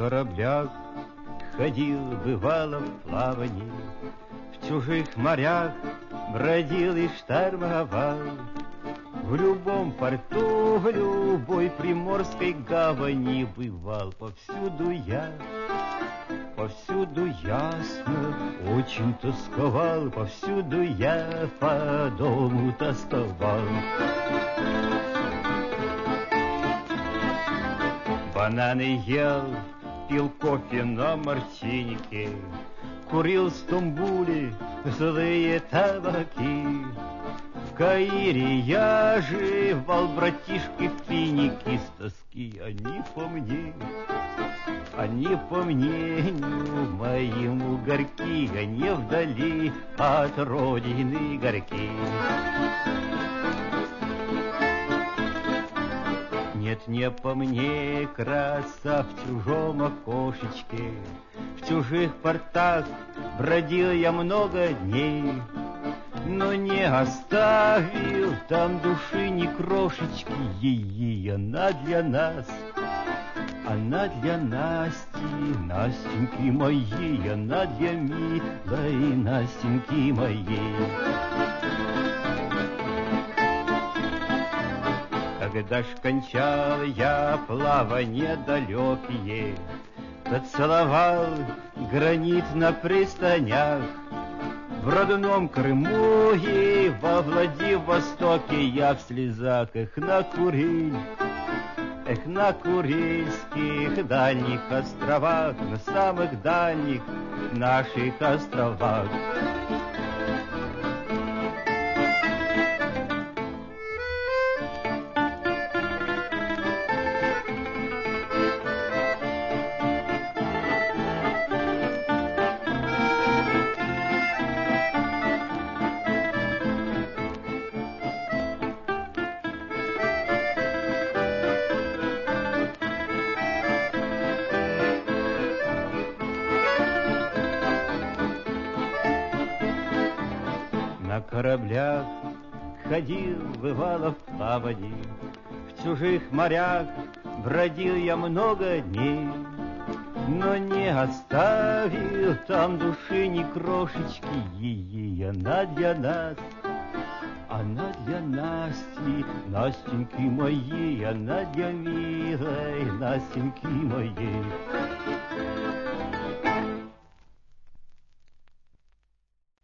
кораблях ходил, бывало, в плавании, в чужих морях бродил и штормовал. В любом порту, в любой приморской гавани бывал. Повсюду ясно, очень тосковал, повсюду я по дому тосковал. Бананы ел, пил кофе на мартинике, курил в Стамбуле злые табаки. В Каире я жевал, братишки, финики с тоски. Они по мнению моему горьки, они вдали от родины горьки. Нет, не по мне, краса в чужом окошечке, в чужих портах бродил я много дней, но не оставил там души ни крошечки. Ей, она для нас, она для Насти, Настеньки моей, она для милой Настеньки моей. Когда ж кончал я плавание далекие, поцеловал гранит на пристанях, в родном Крыму и во Владивостоке я в слезах на Курильских дальних островах, на самых дальних наших островах. На кораблях ходил, бывало, в плавании, в чужих морях бродил я много дней, но не оставил там души ни крошечки. Ей, она для нас, она для Насти, Настеньки моей, она для милой Настеньки моей.